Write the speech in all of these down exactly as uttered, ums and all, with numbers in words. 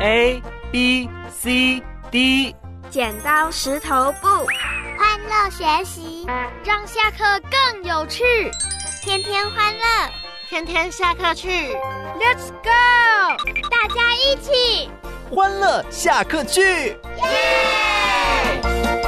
A B C D。 剪刀石头布， 欢乐学习， 让下课更有趣。 天天欢乐， 天天下课去 Let's go！ 大家一起欢乐下课去，耶！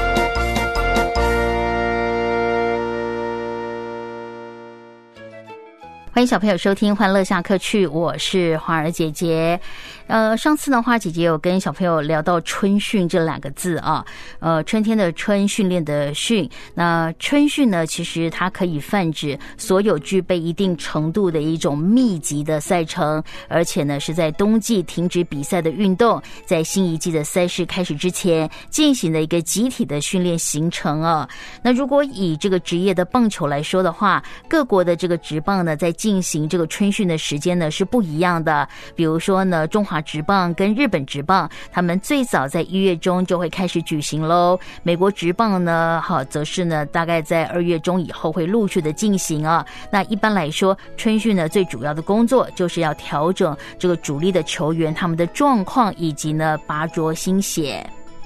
欢迎小朋友收听欢乐下课去，我是花儿姐姐。呃，上次呢，花儿姐姐有跟小朋友聊到春训这两个字啊，呃，春天的春，训练的训。那春训呢，其实它可以泛指所有具备一定程度的一种密集的赛程，而且呢是在冬季停止比赛的运动，在新一季的赛事开始之前进行的一个集体的训练行程啊。那如果以这个职业的棒球来说的话，各国的这个职棒呢，在进行这个春训的时间呢是不一样的。比如说呢，中华职棒跟日本职棒，他们最早在一月中就会开始举行喽。美国职棒呢，好，则是呢大概在二月中以后会陆续的进行啊。那一般来说，春训呢最主要的工作就是要调整这个主力的球员他们的状况，以及呢拔擢新血。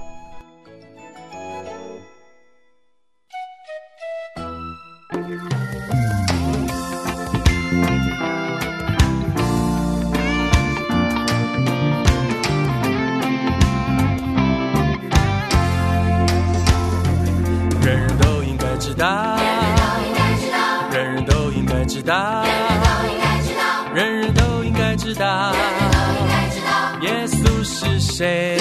人人都应该知道，人人都应该知道，耶稣是谁？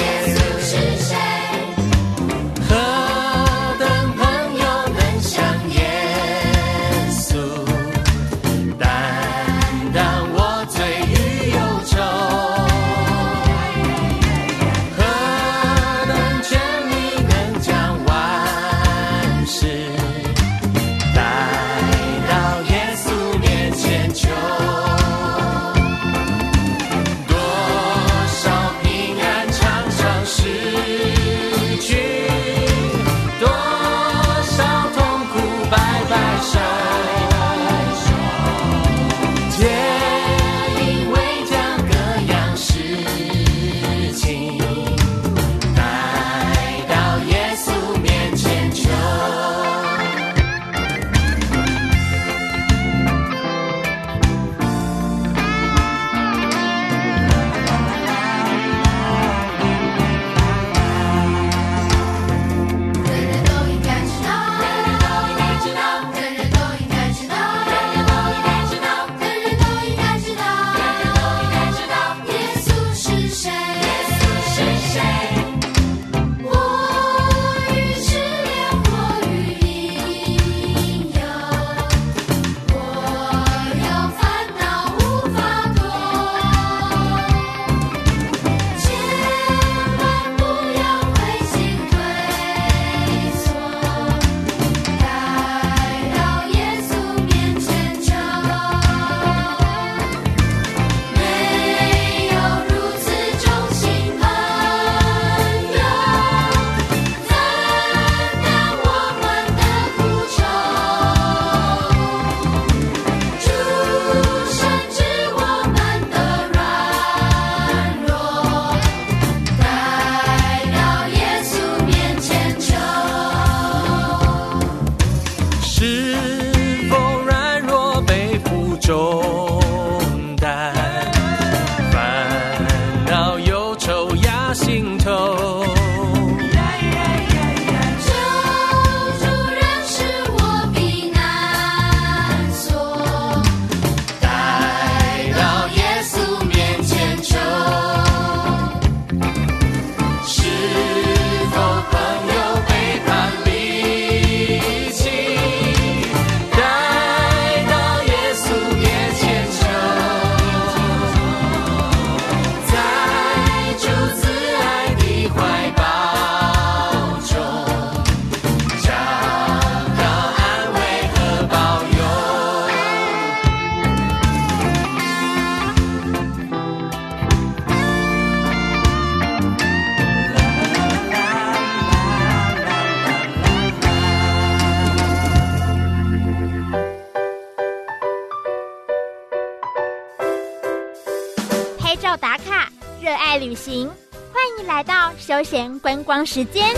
何等朋友能像耶稣，担当我罪与忧愁，何等权力能将万事热爱旅行，欢迎来到休闲观光时间。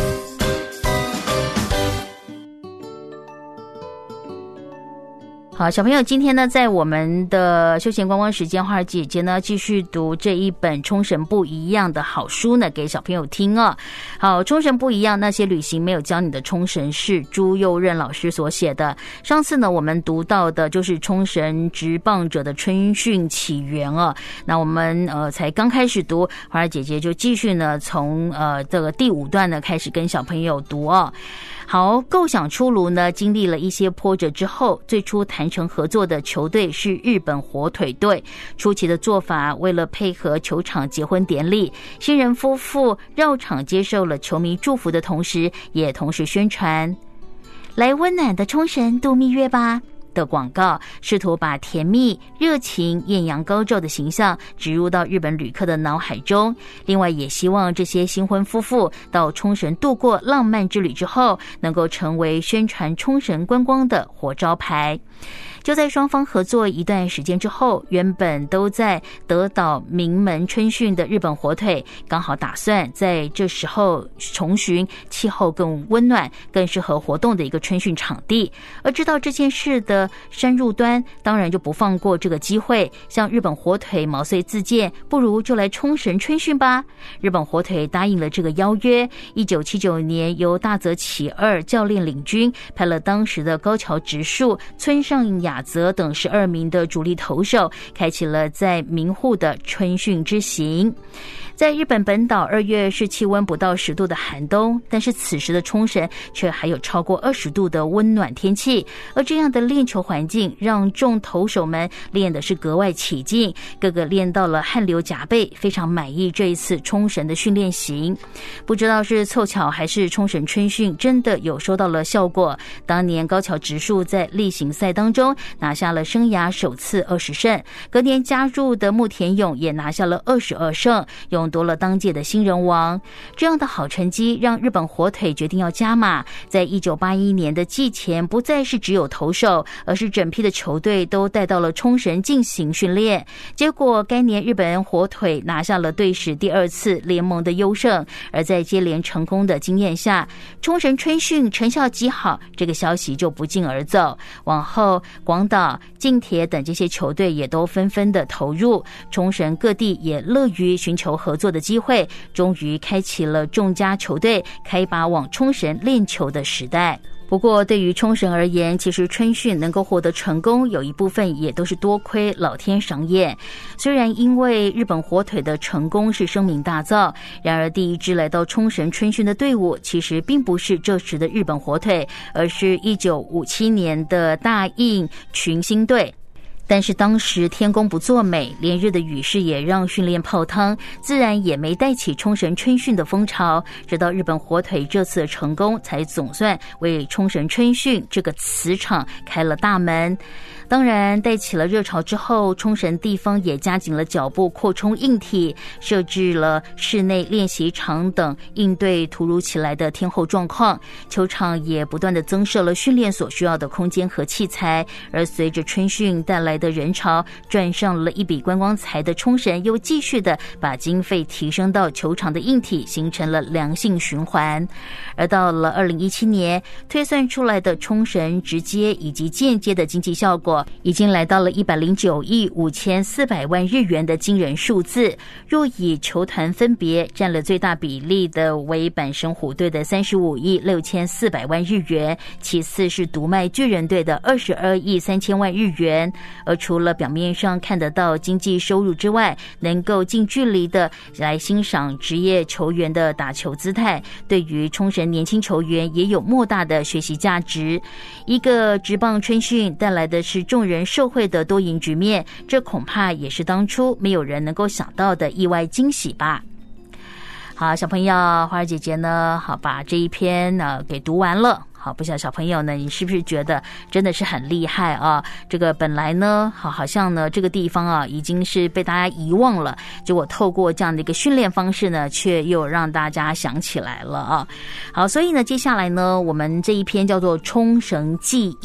好，小朋友，今天呢，在我们的休闲观光时间，花儿姐姐呢继续读这一本《冲绳不一样》的好书呢，给小朋友听哦。好，《冲绳不一样》，那些旅行没有教你的冲绳是朱佑任老师所写的。上次呢，我们读到的就是冲绳职棒者的春训起源哦。那我们呃才刚开始读，花儿姐姐就继续呢从呃这个第五段呢开始跟小朋友读哦。好，构想出炉呢，经历了一些波折之后，最初谈成合作的球队是日本火腿队。初期的做法，为了配合球场结婚典礼，新人夫妇绕场接受了球迷祝福的同时，也同时宣传来温暖的冲绳度蜜月吧的广告，试图把甜蜜、热情、艳阳高照的形象植入到日本旅客的脑海中。另外，也希望这些新婚夫妇到冲绳度过浪漫之旅之后，能够成为宣传冲绳观光的活招牌。就在双方合作一段时间之后，原本都在德岛名门春训的日本火腿，刚好打算在这时候重寻气候更温暖、更适合活动的一个春训场地。而知道这件事的山入端，当然就不放过这个机会，向日本火腿毛遂自荐，不如就来冲绳春训吧。日本火腿答应了这个邀约。一九七九年，由大泽启二教练领军，派了当时的高桥直树、村上雅泽等十二名的主力投手，开启了在名护的春训之行。在日本本岛，二月是气温不到十度的寒冬，但是此时的冲绳却还有超过二十度的温暖天气。而这样的练球环境，让众投手们练的是格外起劲，个个练到了汗流浃背，非常满意这一次冲绳的训练行。不知道是凑巧还是冲绳春训真的有收到了效果。当年高桥直树在例行赛当中拿下了生涯首次二十胜，隔年加入的木田勇也拿下了二十二胜，勇夺了当届的新人王。这样的好成绩让日本火腿决定要加码，在一九八一年的季前，不再是只有投手，而是整批的球队都带到了冲绳进行训练。结果该年日本火腿拿下了队史第二次联盟的优胜，而在接连成功的经验下，冲绳春训成效极好，这个消息就不胫而走。往后广岛、近铁等这些球队也都纷纷的投入，冲绳各地也乐于寻求合作的机会，终于开启了众家球队开拔往冲绳练球的时代。不过对于冲绳而言，其实春训能够获得成功，有一部分也都是多亏老天赏眼。虽然因为日本火腿的成功是声名大噪，然而第一支来到冲绳春训的队伍其实并不是这时的日本火腿，而是一九五七年的大印群星队。但是当时天公不作美，连日的雨势也让训练泡汤，自然也没带起冲绳春训的风潮。直到日本火腿这次的成功，才总算为冲绳春训这个磁场开了大门。当然带起了热潮之后，冲绳地方也加紧了脚步扩充硬体，设置了室内练习场等，应对突如其来的天候状况。球场也不断的增设了训练所需要的空间和器材。而随着春训带来的人潮，赚上了一笔观光财的冲绳又继续的把经费提升到球场的硬体，形成了良性循环。而到了二零一七年，推算出来的冲绳直接以及间接的经济效果已经来到了一百零九亿五千四百万日元的惊人数字。若以球团分别，占了最大比例的为阪神虎队的三十五亿六千四百万日元，其次是读卖巨人队的二十二亿三千万日元。而除了表面上看得到经济收入之外，能够近距离的来欣赏职业球员的打球姿态，对于冲绳年轻球员也有莫大的学习价值。一个职棒春训带来的是众人受惠的多赢局面，这恐怕也是当初没有人能够想到的意外惊喜吧。好，小朋友，花儿姐姐呢，好把这一篇呢给读完了。好，不晓得小朋友呢，你是不是觉得真的是很厉害啊？这个本来呢，好好像呢这个地方啊已经是被大家遗忘了，结果透过这样的一个训练方式呢，却又让大家想起来了啊。好，所以呢，接下来呢，我们这一篇叫做《冲绳记忆》。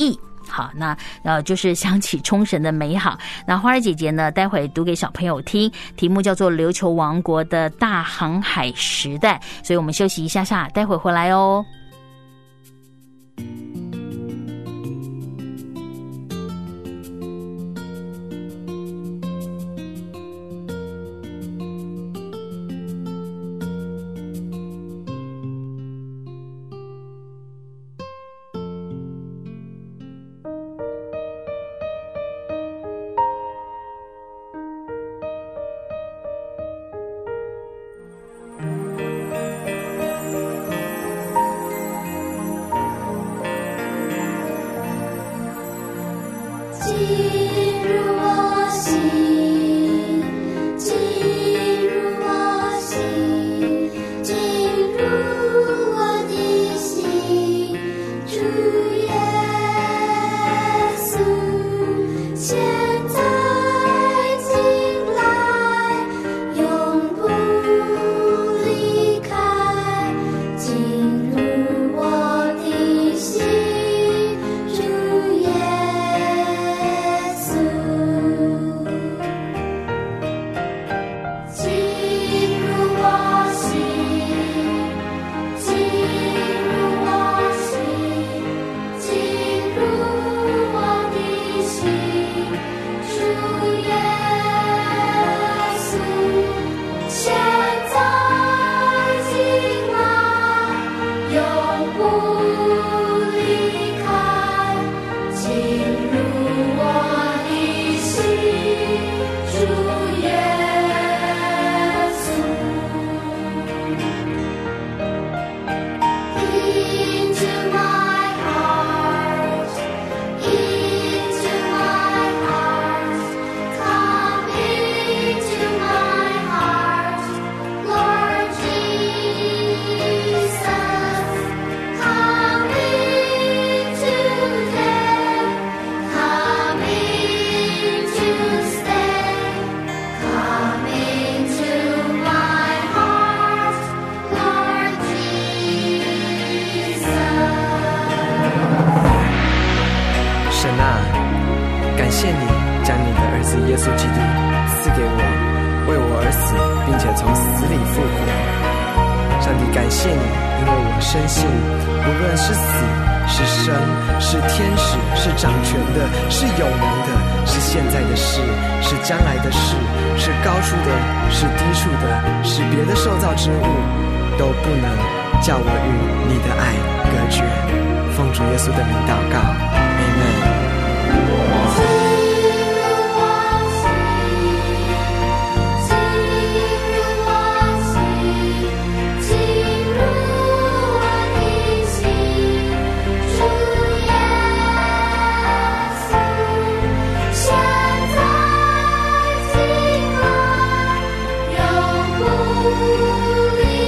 好，那呃就是想起冲绳的美好。那花儿姐姐呢，待会读给小朋友听，题目叫做《琉球王国的大航海时代》。所以我们休息一下下，待会回来哦。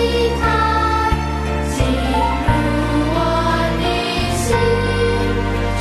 进入我的心。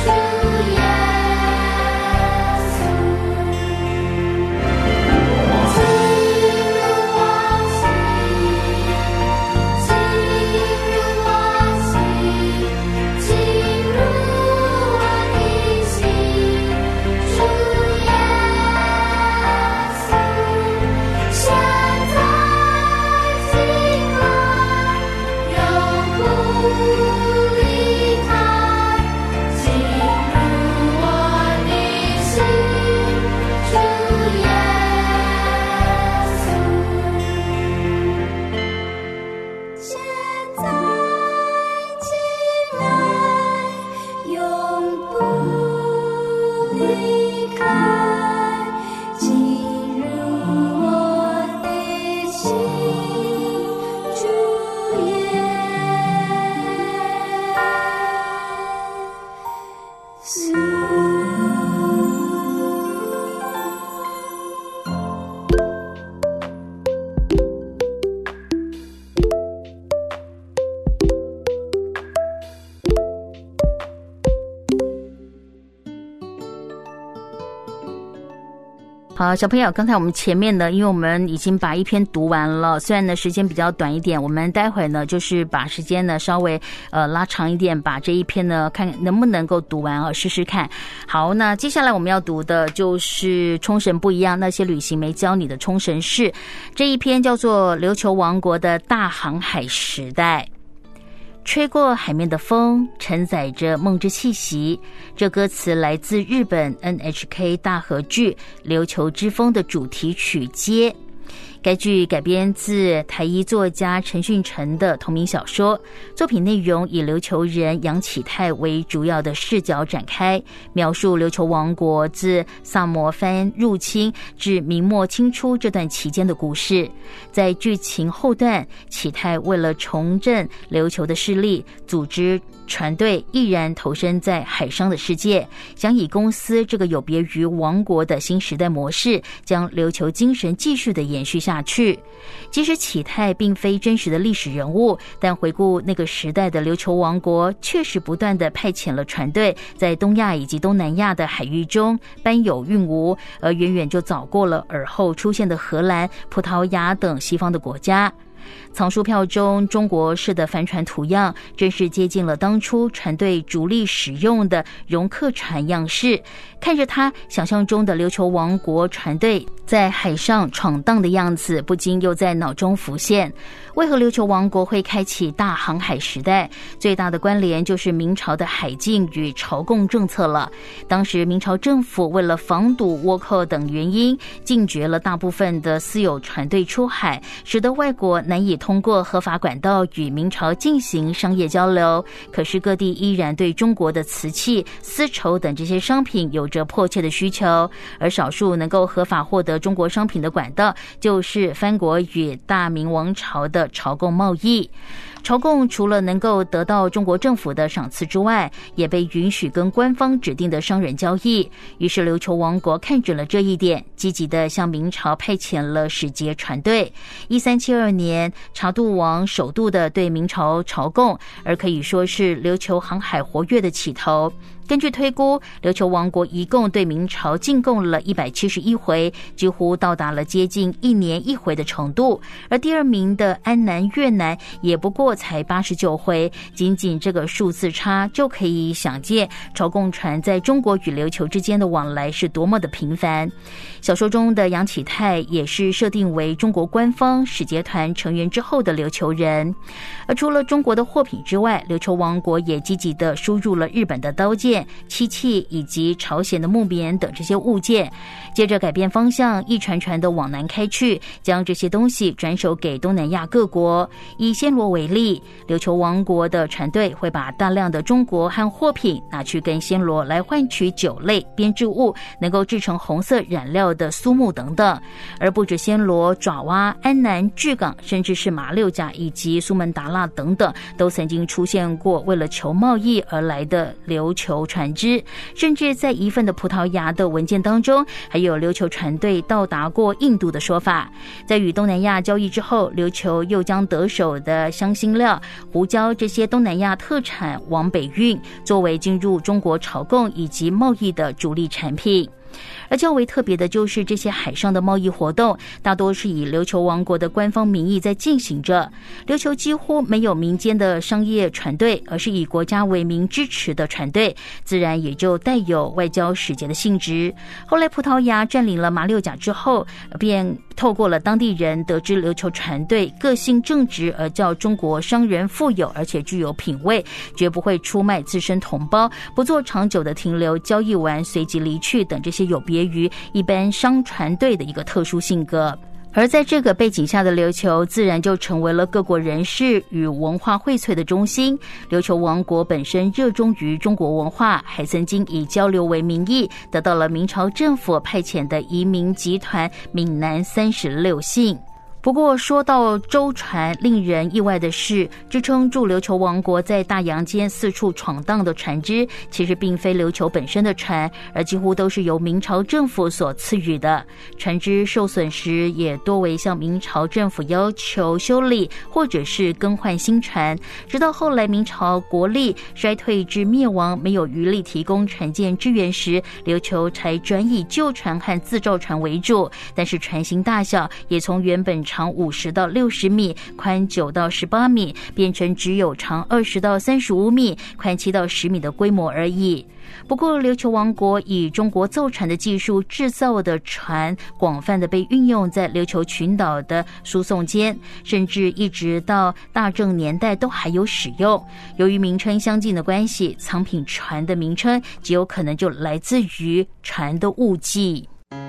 好，小朋友，刚才我们前面呢，因为我们已经把一篇读完了，虽然呢时间比较短一点，我们待会呢就是把时间呢稍微呃拉长一点，把这一篇呢看能不能够读完啊，试试看。好，那接下来我们要读的就是冲绳不一样，那些旅行没教你的冲绳市，这一篇叫做《琉球王国的大航海时代》。吹过海面的风承载着梦之气息，这歌词来自日本 N H K 大河剧《琉球之风》的主题曲《街》。该剧改编自台裔作家陈训成的同名小说，作品内容以琉球人杨启泰为主要的视角展开，描述琉球王国自萨摩藩入侵至明末清初这段期间的故事。在剧情后段，启泰为了重振琉球的势力，组织船队毅然投身在海上的世界，想以公司这个有别于王国的新时代模式，将琉球精神继续的延续下去。即使启泰并非真实的历史人物，但回顾那个时代的琉球王国，确实不断的派遣了船队，在东亚以及东南亚的海域中班有运无，而远远就早过了尔后出现的荷兰、葡萄牙等西方的国家。藏书票中中国式的帆船图样真是接近了当初船队主力使用的容客船样式，看着它想象中的琉球王国船队在海上闯荡的样子，不禁又在脑中浮现。为何琉球王国会开启大航海时代？最大的关联就是明朝的海禁与朝贡政策了。当时明朝政府为了防堵倭寇等原因，禁绝了大部分的私有船队出海，使得外国难以通过合法管道与明朝进行商业交流。可是各地依然对中国的瓷器、丝绸等这些商品有着迫切的需求，而少数能够合法获得中国商品的管道，就是藩国与大明王朝的朝贡贸易。朝贡除了能够得到中国政府的赏赐之外，也被允许跟官方指定的商人交易。于是琉球王国看准了这一点，积极地向明朝派遣了使节船队。一三七二年，茶度王首度的对明朝朝贡，而可以说是琉球航海活跃的起头。根据推估，琉球王国一共对明朝进贡了一百七十一回，几乎到达了接近一年一回的程度。而第二名的安南越南也不过才八十九回，仅仅这个数字差就可以想见朝贡船在中国与琉球之间的往来是多么的频繁。小说中的杨启泰也是设定为中国官方使节团成员之后的琉球人。而除了中国的货品之外，琉球王国也积极地输入了日本的刀剑、漆器以及朝鲜的木棉等这些物件，接着改变方向，一船船的往南开去，将这些东西转手给东南亚各国。以暹罗为例，琉球王国的船队会把大量的中国和货品拿去跟暹罗来换取酒类、编织物，能够制成红色染料的苏木等等。而不止暹罗、爪哇、安南、巨港，甚至是马六甲以及苏门答腊等等，都曾经出现过为了求贸易而来的琉球船只。甚至在一份的葡萄牙的文件当中，还有琉球船队到达过印度的说法。在与东南亚交易之后，琉球又将得手的香辛料、胡椒这些东南亚特产往北运，作为进入中国朝贡以及贸易的主力产品。而较为特别的就是这些海上的贸易活动大多是以琉球王国的官方名义在进行着，琉球几乎没有民间的商业船队，而是以国家为名支持的船队，自然也就带有外交使节的性质。后来葡萄牙占领了马六甲之后，便透过了当地人得知琉球船队个性正直，而叫中国商人富有而且具有品味，绝不会出卖自身同胞，不做长久的停留，交易完随即离去等这些有别于一般商船队的一个特殊性格。而在这个背景下的琉球，自然就成为了各国人士与文化荟萃的中心。琉球王国本身热衷于中国文化，还曾经以交流为名义，得到了明朝政府派遣的移民集团闽南三十六姓。 不过说到舟船，令人意外的是，支撑住琉球王国在大洋间四处闯荡的船只，其实并非琉球本身的船，而几乎都是由明朝政府所赐予的。船只受损时，也多为向明朝政府要求修理或者是更换新船。直到后来明朝国力衰退至灭亡，没有余力提供船舰支援时，琉球才转以旧船和自造船为主，但是船型大小也从原本长五十到六十米，宽九到十八米，变成只有长二十到三十五米，宽七到十米的规模而已。不过琉球王国以中国造船的技术制造的船，广泛的被运用在琉球群岛的输送间，甚至一直到大正年代都还有使用。由于名称相近的关系，藏品船的名称极有可能就来自于船的误记。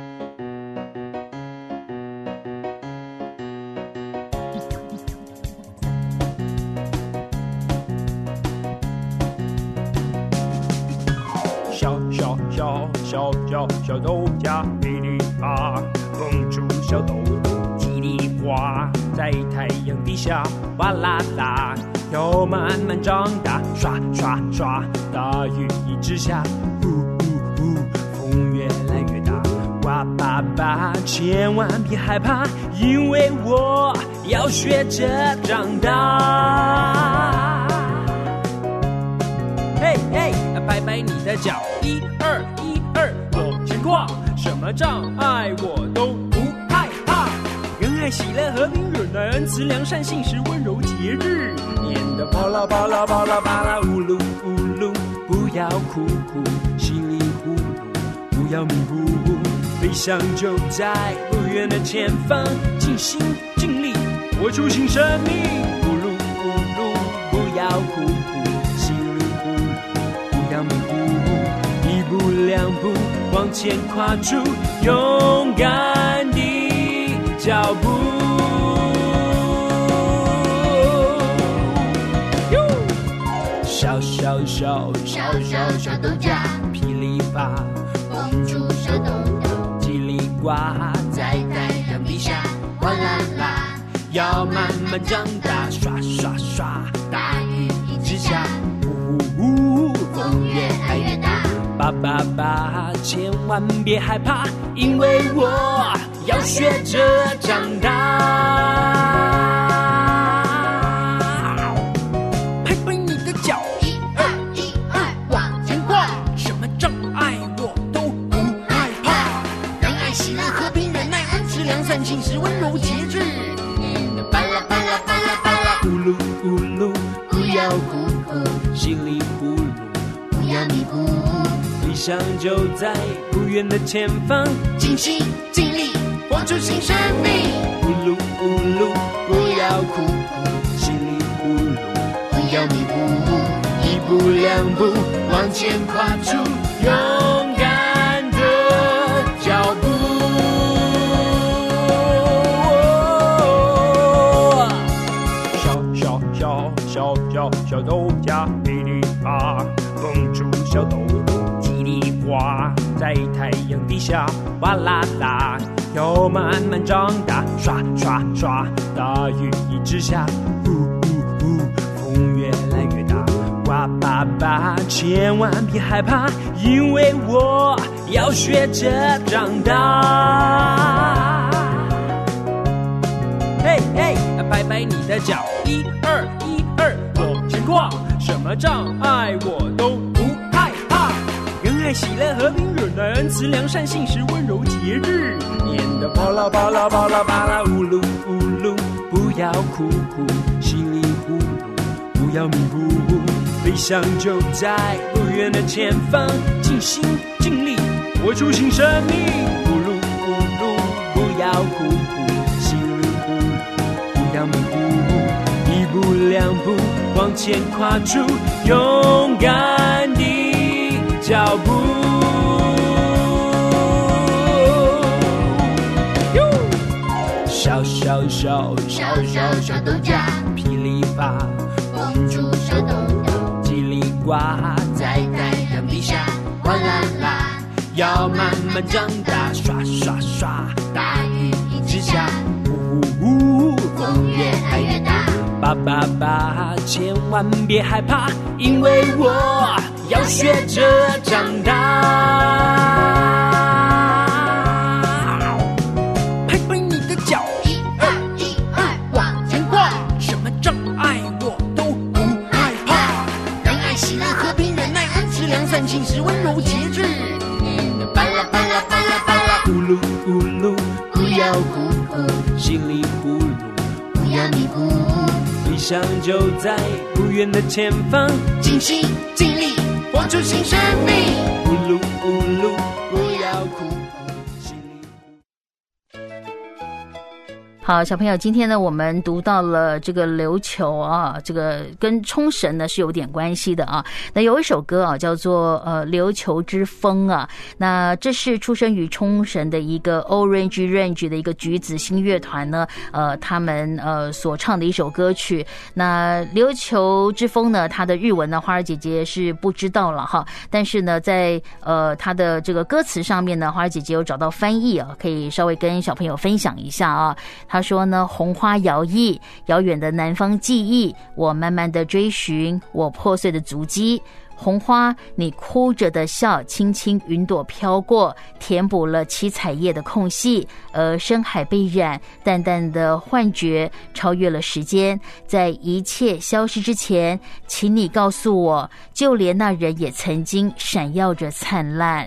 小小小小小小豆荚，噼里啪，蹦出小豆豆，叽里呱，在太阳底下哗啦啦，要慢慢长大，刷刷刷，大雨一直下，呼呼呼，风越来越大，哇爸爸，千万别害怕，因为我要学着长大。嘿嘿，拍拍你的脚，一二一二，往前跨，什么障碍我都不害怕。仁爱、喜乐、和平、忍耐、恩慈、良善、信实、温柔、节制，念得巴拉巴拉巴拉巴拉，呜噜呜噜，不要哭哭，稀里糊涂，不要迷糊糊，飞翔就在不远的前方，尽心尽力活出新生命，呜噜呜噜，不要哭哭。迷糊一步两步往前跨出勇敢的脚步。小小小小小小豆荚，噼里啪，蹦出小豆豆，叽里呱，在太阳底下哗啦啦，要慢慢长大，刷刷刷，大雨一直下，呜呜呜，风越来越大，爸爸爸，千万别害怕，因为我要学着长大。拍拍你的脚，一二一二，往前跨，什么障碍我都不害怕。仁爱、喜乐、和平、忍耐、恩慈、良善、信实、温柔、节制，念得巴拉巴拉巴拉巴拉，咕噜咕噜，不要哭哭，稀里糊涂，不要迷糊糊，理想就在不远的前方，尽心尽力活出新生命。咕噜咕噜，不要哭哭，稀里糊涂，不要迷糊糊，一步两步往前跨出勇敢的脚步。小小小小小小豆荚，噼里啪，蹦出小豆豆，叽里呱，在太阳底下哗啦啦，要慢慢长大，刷刷刷，大雨一直下，呼呼呼，风越来越大，哇爸爸，千万别害怕，因为我要学着长大。嘿嘿，拍拍你的脚，一二一二，往前跨，什么障碍我都不害怕。仁爱、喜乐、和平、忍耐、恩慈、良善、信实、温柔、节制，念得巴拉巴拉巴拉巴拉，呜噜呜噜，不要哭哭，稀里糊涂，不要迷糊糊，飞翔就在不远的前方，尽心尽力活出新生命。呜噜呜噜，不要哭哭，稀里糊涂，不要迷糊糊，一步两步往前跨出勇敢的脚步。小小小小小小豆荚，噼里啪，蹦出小豆豆，叽里呱，在太阳底下哗啦啦，要慢慢长大，刷刷刷，大雨一直下，呜呼呼， 爸爸爸，千万别害怕，因为我要学着长大。 拍拍你的脚，一二一二，往前跨，什么障碍我都不害怕。让爱喜乐和平忍耐恩慈良善信实温柔节制。巴拉巴拉巴拉巴拉， 咕噜咕噜，不要哭哭，稀里呼噜， 不要迷糊， 理想就在不远的前方， 尽心尽力活出新生命。 咕噜咕噜，不要哭哭，稀里呼噜。 好，小朋友，今天呢，我们读到了这个琉球啊，这个跟冲绳呢是有点关系的啊。那有一首歌啊，叫做呃《琉球之风》啊，那这是出生于冲绳的一个 Orange Range 的一个橘子新乐团呢，呃，他们呃所唱的一首歌曲。那琉球之风呢，它的日文呢，花儿姐姐是不知道了哈，但是呢，在呃它的这个歌词上面呢，花儿姐姐有找到翻译啊，可以稍微跟小朋友分享一下啊。他说呢，红花摇曳，遥远的南方记忆，我慢慢的追寻我破碎的足迹。红花，你哭着的笑，轻轻云朵飘过，填补了七彩叶的空隙，而深海被染，淡淡的幻觉超越了时间。在一切消失之前，请你告诉我，就连那人也曾经闪耀着灿烂。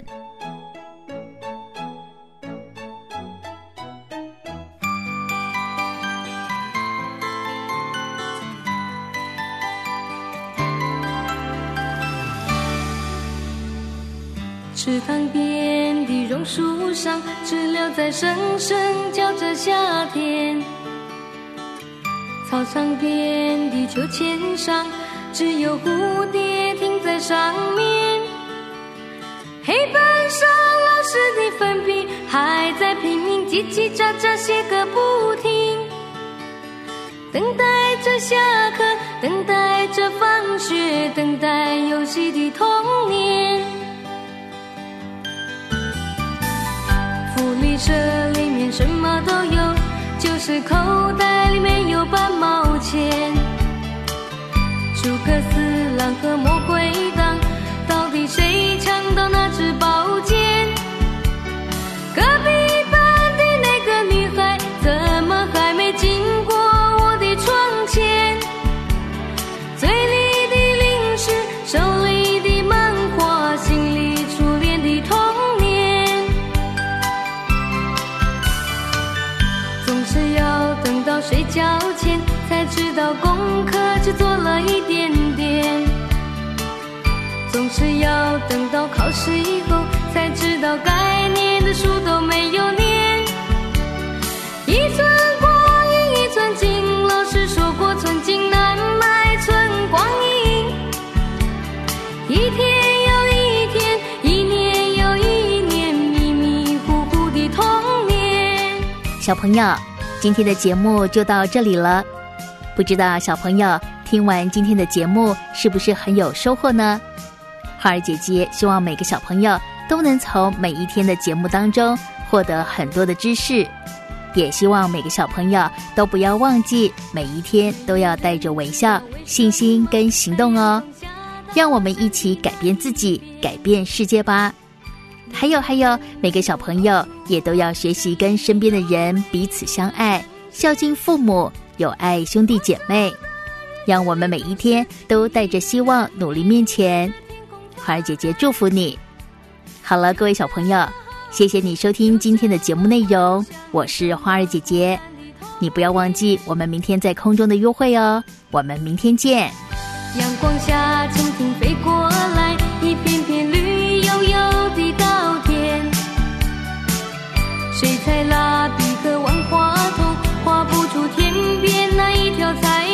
池塘边的榕树上，知了在声声叫着夏天。草场边的秋千上，只有蝴蝶停在上面。黑板上老师的粉笔还在拼命叽叽喳喳写个不停，等待着下课，等待着放学，等待游戏的童年。福利社里面什么都有，就是口袋里面有半毛钱。诸葛四郎和魔鬼党，到底谁抢到那支宝剑？隔壁班的那个女孩，怎么还没经过我的窗前？嘴里的零食，手里的漫画，心里初恋的童年。总是要等到睡觉前，才知道功课只做了一点点。总是要等到考试以后，才知道该念的书都没有念。一寸光阴一寸金，老师说过寸金难买寸光阴。一天又一天，一年又一年，迷迷糊糊的童年。 小朋友，今天的节目就到这里了。不知道小朋友听完今天的节目是不是很有收获呢？花儿姐姐希望每个小朋友都能从每一天的节目当中获得很多的知识，也希望每个小朋友都不要忘记每一天都要带着微笑、信心跟行动哦。让我们一起改变自己，改变世界吧。还有还有，每个小朋友也都要学习跟身边的人彼此相爱，孝敬父母，有爱兄弟姐妹。让我们每一天都带着希望努力面前。花儿姐姐祝福你。好了，各位小朋友，谢谢你收听今天的节目内容，我是花儿姐姐。你不要忘记我们明天在空中的约会哦，我们明天见。 阳光下蜻蜓飞过来，一片片绿油油的稻田。水彩蜡笔和万花筒画不出天边那一条彩